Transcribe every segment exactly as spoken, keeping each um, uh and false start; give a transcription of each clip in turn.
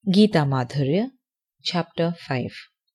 Gita Madhurya, Chapter five.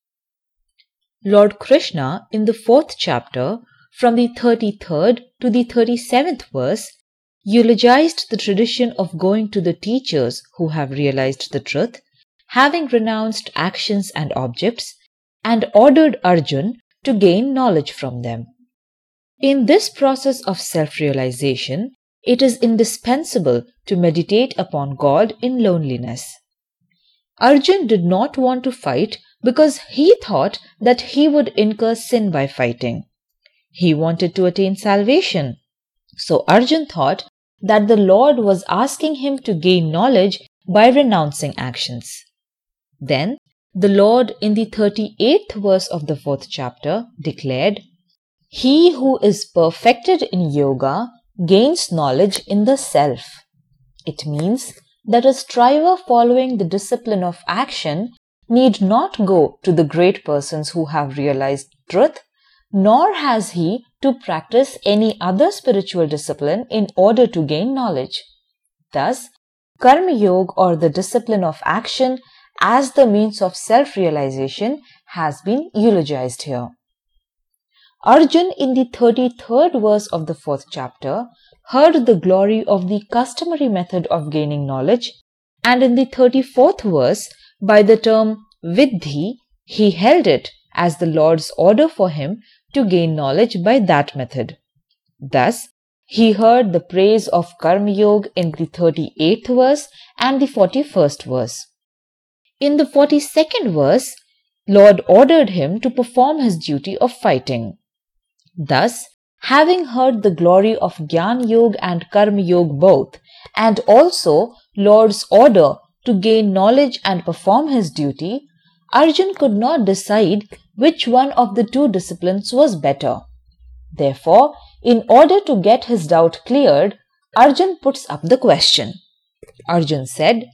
Lord Krishna, in the fourth chapter, from the thirty-third to the thirty-seventh verse, eulogized the tradition of going to the teachers who have realized the truth, having renounced actions and objects, and ordered Arjun to gain knowledge from them. In this process of self-realization, it is indispensable to meditate upon God in loneliness. Arjun did not want to fight because he thought that he would incur sin by fighting. He wanted to attain salvation. So Arjun thought that the Lord was asking him to gain knowledge by renouncing actions. Then the Lord in the thirty-eighth verse of the fourth chapter declared, "He who is perfected in yoga gains knowledge in the self." It means that a striver following the discipline of action need not go to the great persons who have realized truth, nor has he to practice any other spiritual discipline in order to gain knowledge. Thus, Karma Yoga, or the discipline of action as the means of self-realization, has been eulogized here. Arjun, in the thirty-third verse of the fourth chapter, heard the glory of the customary method of gaining knowledge, and in the thirty-fourth verse, by the term Viddhi, he held it as the Lord's order for him to gain knowledge by that method. Thus, he heard the praise of Karma Yoga in the thirty-eighth verse and the forty-first verse. In the forty-second verse, Lord ordered him to perform his duty of fighting. Thus, having heard the glory of Jnana Yoga and Karma Yoga both, and also Lord's order to gain knowledge and perform his duty, Arjun could not decide which one of the two disciplines was better. Therefore, in order to get his doubt cleared, Arjun puts up the question. Arjun said,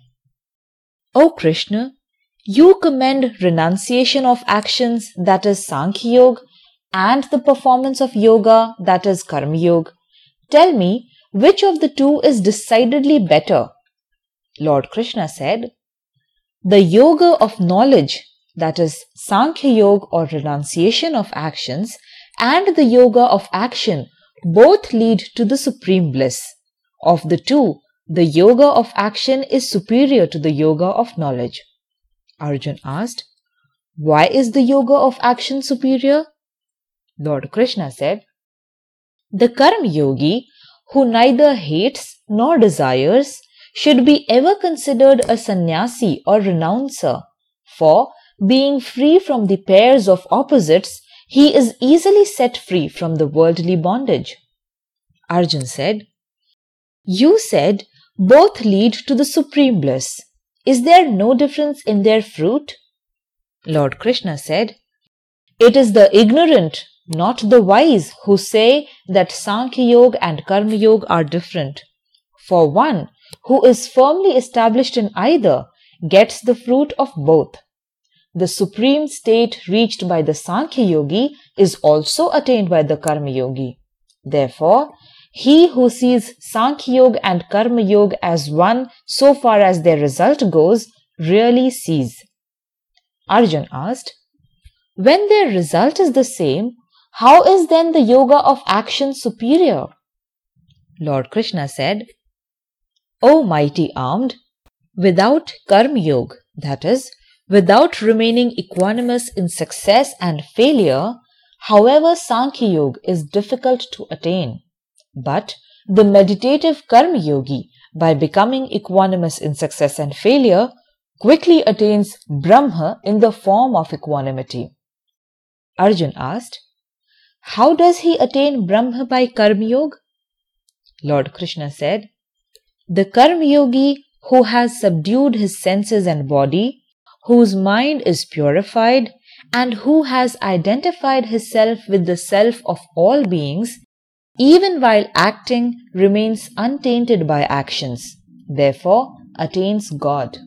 "O Krishna, you commend renunciation of actions, that is Sankhya Yoga, and the performance of yoga, that is Karma Yoga. Tell me, which of the two is decidedly better?" Lord Krishna said, "The yoga of knowledge, that is Sankhya Yoga or renunciation of actions, and the yoga of action both lead to the supreme bliss. Of the two, the yoga of action is superior to the yoga of knowledge." Arjun asked, "Why is the yoga of action superior?" Lord Krishna said, "The Karma Yogi, who neither hates nor desires, should be ever considered a sannyasi or renouncer, for, being free from the pairs of opposites, he is easily set free from the worldly bondage." Arjun said, "You said both lead to the supreme bliss. Is there no difference in their fruit?" Lord Krishna said, "It is the ignorant, not the wise, who say that Sankhya Yoga and Karma Yoga are different. For one who is firmly established in either gets the fruit of both. The supreme state reached by the Sankhya Yogi is also attained by the Karma Yogi. Therefore, he who sees Sankhya Yoga and Karma Yoga as one so far as their result goes, really sees." Arjun asked, "When their result is the same, how is then the yoga of action superior?" Lord Krishna said, "O mighty armed, without Karma Yoga, that is, without remaining equanimous in success and failure, however, Sankhya Yoga is difficult to attain. But the meditative Karma Yogi, by becoming equanimous in success and failure, quickly attains Brahma in the form of equanimity." Arjun asked, "How does he attain Brahma by Karma Yoga?" Lord Krishna said, "The Karma Yogi who has subdued his senses and body, whose mind is purified, and who has identified his self with the self of all beings, even while acting remains untainted by actions, therefore attains God."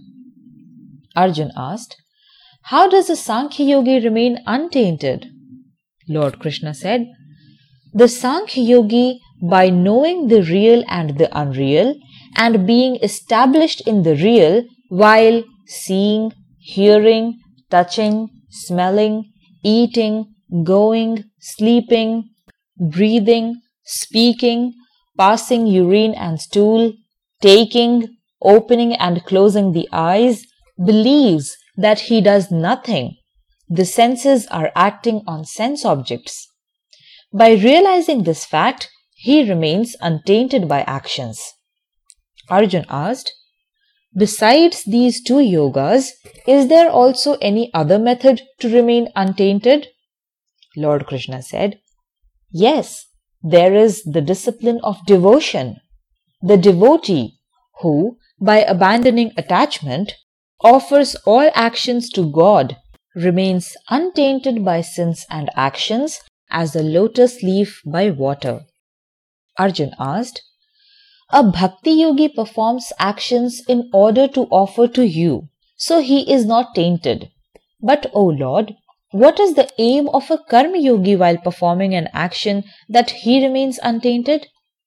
Arjun asked, "How does a Sankhya Yogi remain untainted?" Lord Krishna said, "The Sankhya Yogi, by knowing the real and the unreal, and being established in the real, while seeing, hearing, touching, smelling, eating, going, sleeping, breathing, speaking, passing urine and stool, taking, opening and closing the eyes, believes that he does nothing. The senses are acting on sense objects. By realizing this fact, he remains untainted by actions. Arjun asked, besides these two yogas, is there also any other method to remain untainted? Lord Krishna said, yes, there is the discipline of devotion. The devotee who, by abandoning attachment, offers all actions to God, remains untainted by sins and actions as a lotus leaf by water. Arjun asked, a bhakti yogi performs actions in order to offer to you, so he is not tainted. But, O Lord, what is the aim of a karma yogi while performing an action that he remains untainted?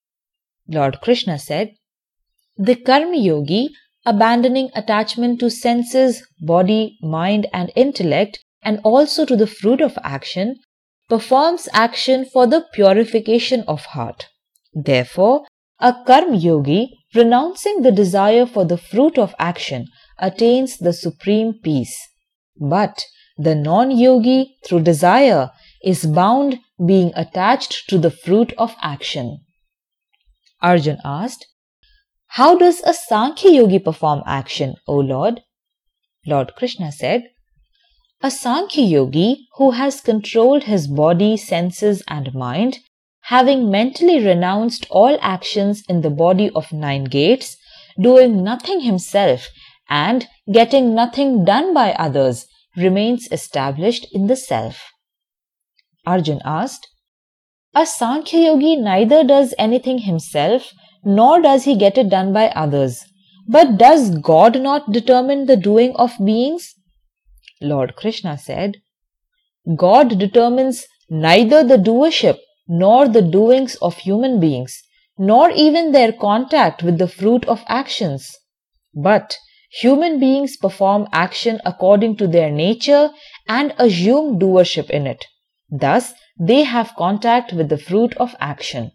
Lord Krishna said, the karma yogi, abandoning attachment to senses, body, mind and intellect, and also to the fruit of action, performs action for the purification of heart. Therefore, a karma yogi, renouncing the desire for the fruit of action, attains the supreme peace. But the non-yogi, through desire, is bound, being attached to the fruit of action. Arjun asked, how does a Sankhya yogi perform action, O Lord? Lord Krishna said, a Sankhya yogi who has controlled his body, senses and mind, having mentally renounced all actions in the body of nine gates, doing nothing himself and getting nothing done by others, remains established in the self. Arjun asked, a Sankhya yogi neither does anything himself, nor does he get it done by others. But does God not determine the doing of beings? Lord Krishna said, God determines neither the doership nor the doings of human beings, nor even their contact with the fruit of actions. But human beings perform action according to their nature and assume doership in it. Thus, they have contact with the fruit of action.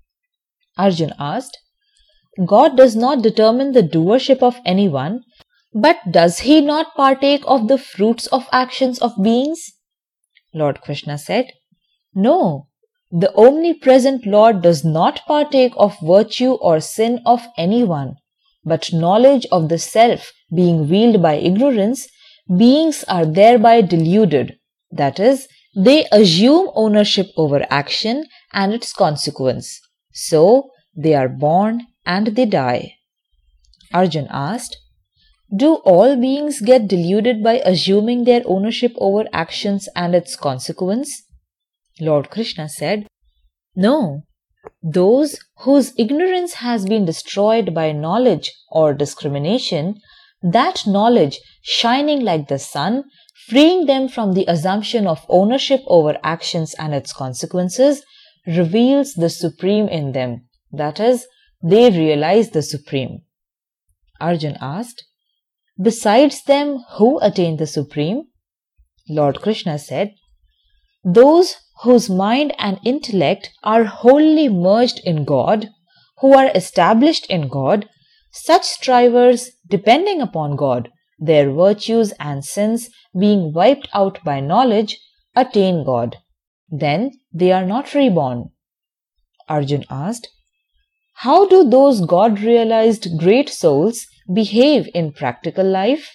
Arjun asked, God does not determine the doership of anyone, but does he not partake of the fruits of actions of beings? Lord Krishna said, no, the omnipresent Lord does not partake of virtue or sin of anyone, but knowledge of the self being veiled by ignorance, beings are thereby deluded. That is, they assume ownership over action and its consequence. So, they are born and they die. Arjun asked, do all beings get deluded by assuming their ownership over actions and its consequence? Lord Krishna said, no, those whose ignorance has been destroyed by knowledge or discrimination, that knowledge shining like the sun, freeing them from the assumption of ownership over actions and its consequences, reveals the Supreme in them. That is, they realize the Supreme. Arjun asked, besides them, who attain the Supreme? Lord Krishna said, those whose mind and intellect are wholly merged in God, who are established in God, such strivers depending upon God, their virtues and sins being wiped out by knowledge, attain God. Then they are not reborn. Arjun asked, how do those God-realized great souls behave in practical life?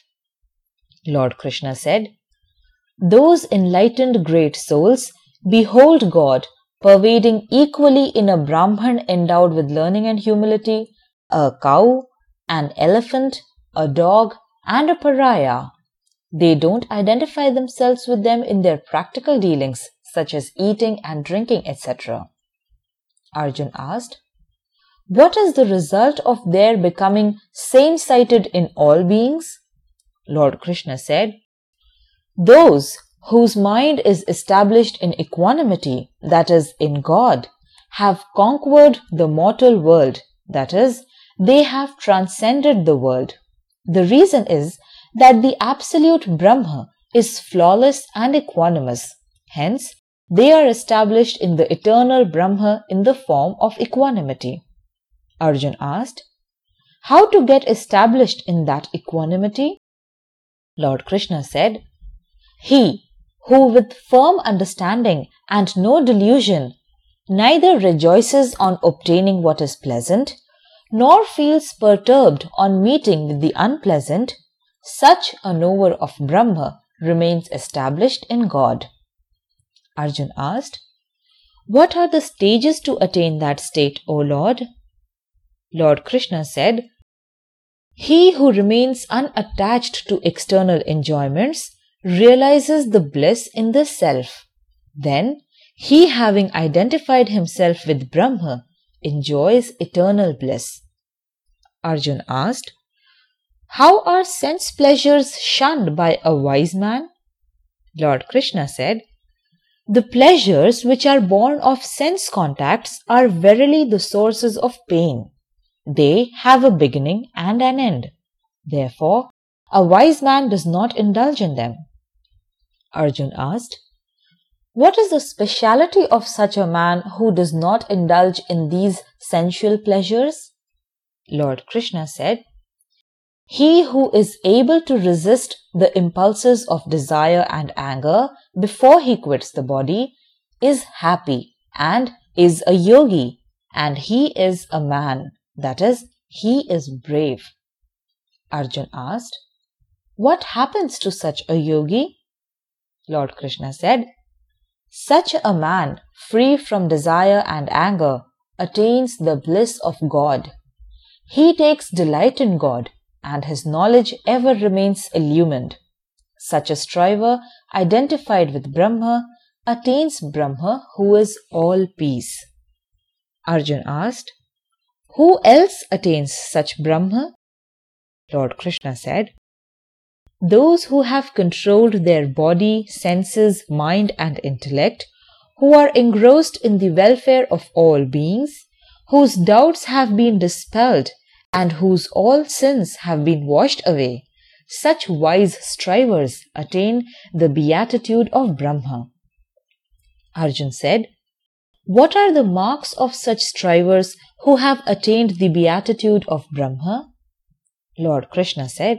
Lord Krishna said, those enlightened great souls behold God pervading equally in a Brahman endowed with learning and humility, a cow, an elephant, a dog, and a pariah. They don't identify themselves with them in their practical dealings, such as eating and drinking, et cetera. Arjun asked, what is the result of their becoming same-sighted in all beings? Lord Krishna said, those whose mind is established in equanimity, that is, in God, have conquered the mortal world, that is, they have transcended the world. The reason is that the absolute Brahma is flawless and equanimous. Hence, they are established in the eternal Brahma in the form of equanimity. Arjun asked, how to get established in that equanimity? Lord Krishna said, he who with firm understanding and no delusion neither rejoices on obtaining what is pleasant, nor feels perturbed on meeting with the unpleasant, such a knower of Brahma remains established in God. Arjun asked, what are the stages to attain that state, O Lord? Lord Krishna said, he who remains unattached to external enjoyments realizes the bliss in the self. Then, he having identified himself with Brahma enjoys eternal bliss. Arjun asked, how are sense pleasures shunned by a wise man? Lord Krishna said, the pleasures which are born of sense contacts are verily the sources of pain. They have a beginning and an end. Therefore, a wise man does not indulge in them. Arjun asked, what is the speciality of such a man who does not indulge in these sensual pleasures? Lord Krishna said, he who is able to resist the impulses of desire and anger before he quits the body is happy and is a yogi, and he is a man, that is, he is brave. Arjun asked, what happens to such a yogi? Lord Krishna said, such a man, free from desire and anger, attains the bliss of God. He takes delight in God, and his knowledge ever remains illumined. Such a striver, identified with Brahma, attains Brahma, who is all peace. Arjun asked, who else attains such Brahma? Lord Krishna said, those who have controlled their body, senses, mind and intellect, who are engrossed in the welfare of all beings, whose doubts have been dispelled, and whose all sins have been washed away, such wise strivers attain the beatitude of Brahma. Arjun said, what are the marks of such strivers who have attained the beatitude of Brahma? Lord Krishna said,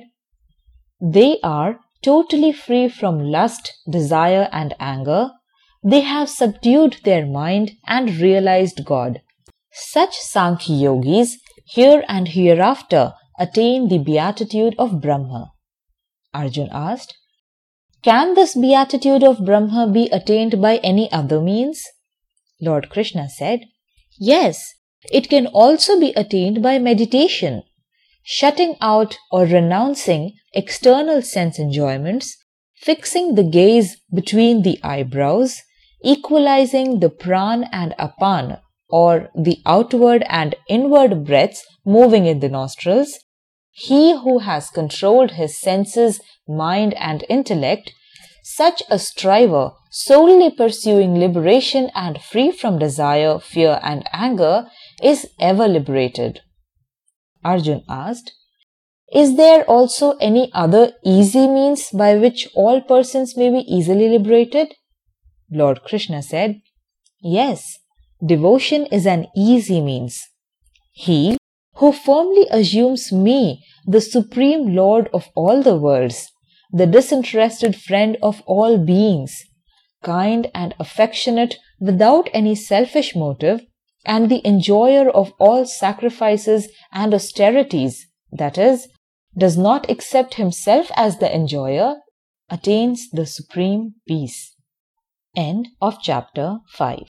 they are totally free from lust, desire and anger. They have subdued their mind and realized God. Such Sankhya yogis here and hereafter attain the beatitude of Brahma. Arjun asked, can this beatitude of Brahma be attained by any other means? Lord Krishna said, yes, it can also be attained by meditation. Shutting out or renouncing external sense enjoyments, fixing the gaze between the eyebrows, equalizing the prana and apan, or the outward and inward breaths moving in the nostrils, he who has controlled his senses, mind and intellect, such a striver solely pursuing liberation and free from desire, fear and anger is ever liberated. Arjun asked, is there also any other easy means by which all persons may be easily liberated? Lord Krishna said, yes, devotion is an easy means. He who firmly assumes me, the Supreme Lord of all the worlds, the disinterested friend of all beings, kind and affectionate without any selfish motive, and the enjoyer of all sacrifices and austerities, that is, does not accept himself as the enjoyer, attains the supreme peace. End of chapter five.